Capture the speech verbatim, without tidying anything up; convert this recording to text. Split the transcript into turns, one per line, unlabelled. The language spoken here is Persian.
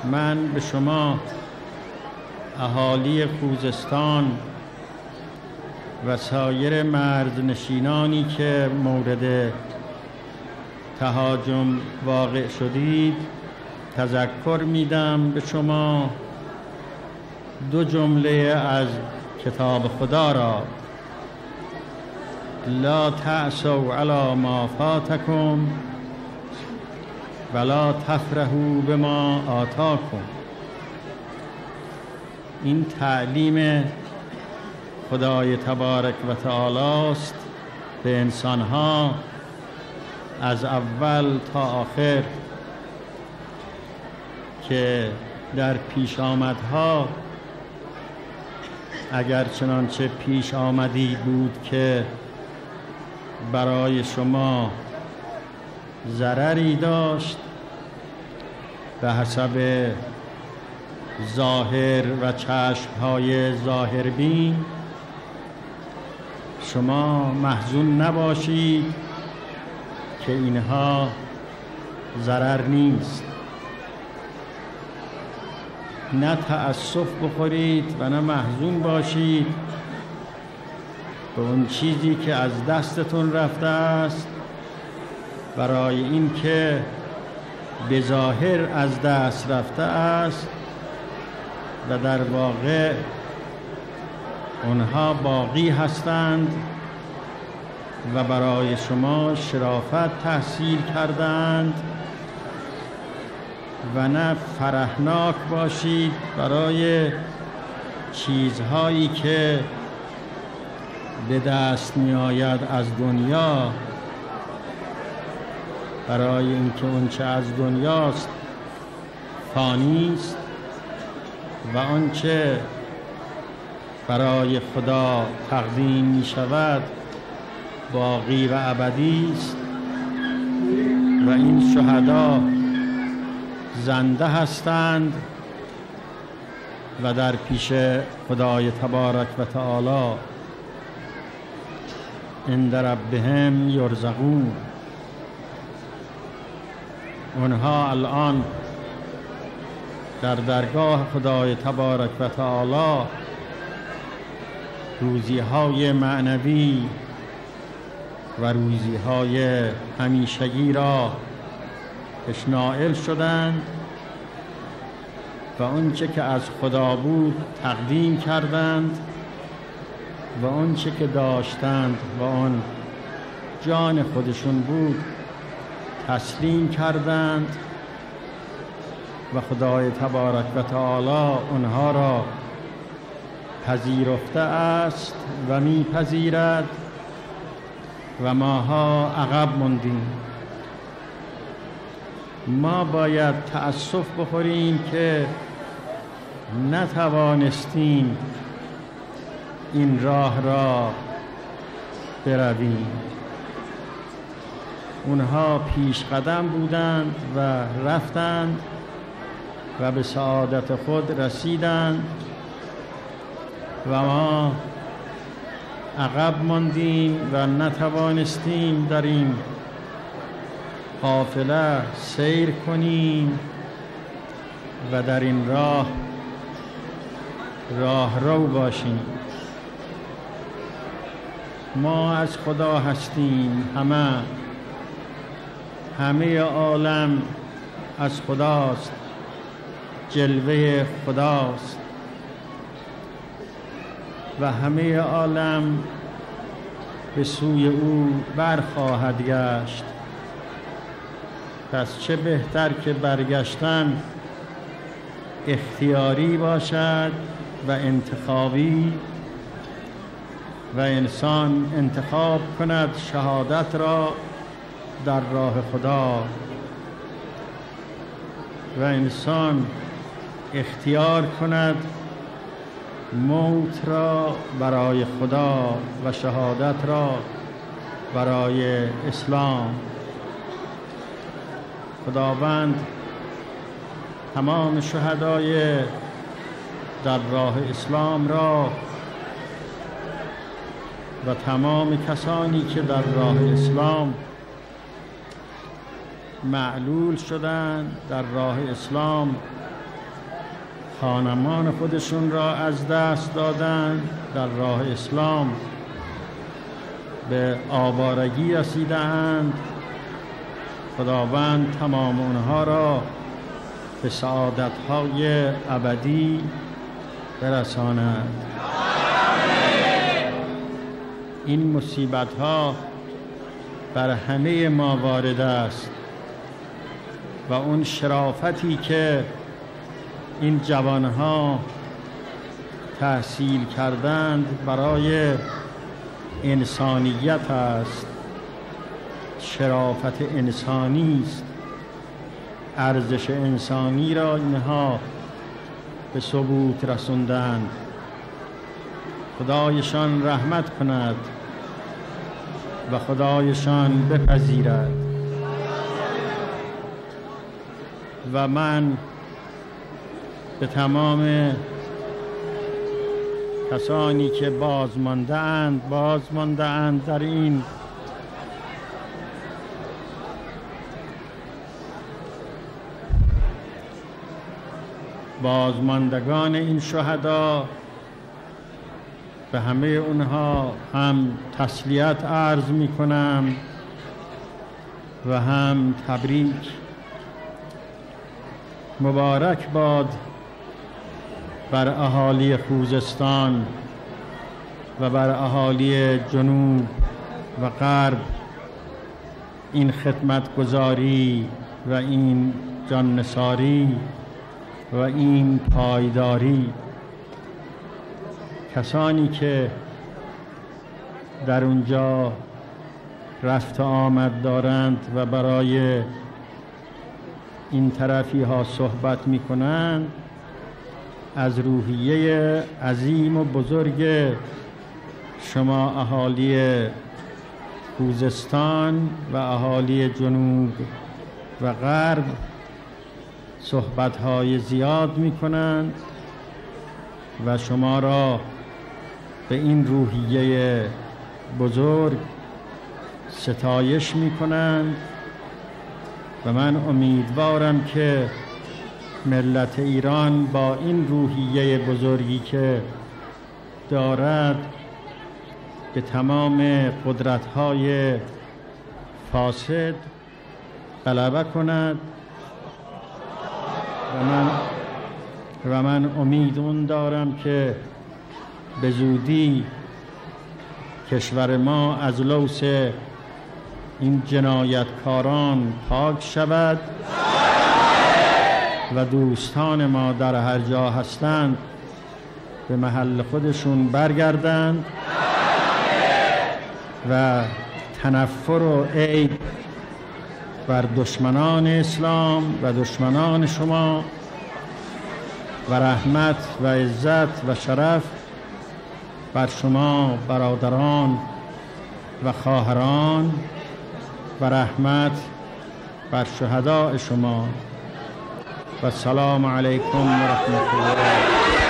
من به شما اهالی خوزستان و سایر مرزنشینانی که مورد تهاجم واقع شدید تذکر میدم به شما دو جمله از کتاب خدا را: لا تعصوا علی ما فاتکم ولا تفرحوا بما آتاکم. این تعلیم خدای تبارک و تعالی است به انسانها از اول تا آخر که در پیش آمدها اگر چنانچه پیش آمدی بود که برای شما ضرری داشت به حسب ظاهر و چشمهای ظاهربین، شما محزون نباشید که اینها ضرر نیست. نه تأسف بخورید و نه محزون باشید به اون چیزی که از دستتون رفته است، برای این که به ظاهر از دست رفته است و در واقع اونها باقی هستند و برای شما شرافت تحصیل کردند. و نه فرحناک باشید برای چیزهایی که به دست می آید از دنیا، برای اینکه اونچه از دنیاست فانی است و آنچه برای خدا تقدیم می شود باقی و ابدی است. و این شهدا زنده هستند و در پیش خدای تبارک و تعالی عند ربهم یرزقون. اونها الان در درگاه خدای تبارک و تعالی روزی‌های معنوی و روزی‌های همیشگی را نائل شدند و آنچه که از خدا بود تقدیم کردند و آنچه که داشتند و آن جان خودشون بود تسلیم کردند و خدای تبارک و تعالی اونها را پذیرفته است و میپذیرد و ماها عقب موندیم. ما باید تأسف بخوریم که نتوانستیم این راه را برویم. اونها پیش قدم بودند و رفتند و به سعادت خود رسیدند و ما عقب ماندیم و نتوانستیم در این قافله سیر کنیم و در این راه راه رو باشیم. ما از خدا هستیم، همه همه عالم از خداست، جلوه خداست و همه عالم به سوی او برخواهد گشت. پس چه بهتر که برگشتن اختیاری باشد و انتخابی و انسان انتخاب کند شهادت را در راه خدا و انسان اختیار کند موت را برای خدا و شهادت را برای اسلام. خداوند تمام شهدای در راه اسلام را و تمام کسانی که در راه اسلام معلول شدند، در راه اسلام خانمان خودشون را از دست دادند، در راه اسلام به آوارگی رسیدند. خداوند تمام اونها را به سعادت‌های ابدی برساند. این مصیبت‌ها بر همه ما وارد است و اون شرافتی که این جوانها تحصیل کردند برای انسانیت است، شرافت انسانی است، ارزش انسانی را اینها به ثبوت رسوندند. خدایشان رحمت کند و خدایشان بپذیرد. و من به تمام کسانی که بازمانده اند بازمانده اند در این بازماندگان این شهدا، به همه اونها هم تسلیت عرض می کنم و هم تبریک. مبارک باد بر اهالی خوزستان و بر اهالی جنوب و غرب این خدمتگزاری و این جاننثاری و این پایداری. کسانی که در اونجا رفت آمد دارند و برای این طرفی ها صحبت می کنند، از روحیه عظیم و بزرگ شما اهالی خوزستان و اهالی جنوب و غرب صحبت های زیاد می کنند و شما را به این روحیه بزرگ ستایش می کنند و من امیدوارم که ملت ایران با این روحیه بزرگی که دارد به تمام قدرت‌های فاسد غلبه کند و من و من امید اون دارم که به زودی کشور ما از لوث این جنایتکاران پاک شود و دوستان ما در هر جا هستند به محل خودشون برگردند و تنفر و عیب بر دشمنان اسلام و دشمنان شما و رحمت و عزت و شرف بر شما برادران و خواهران و رحمت بر شهداء شما و السلام علیکم و رحمت الله.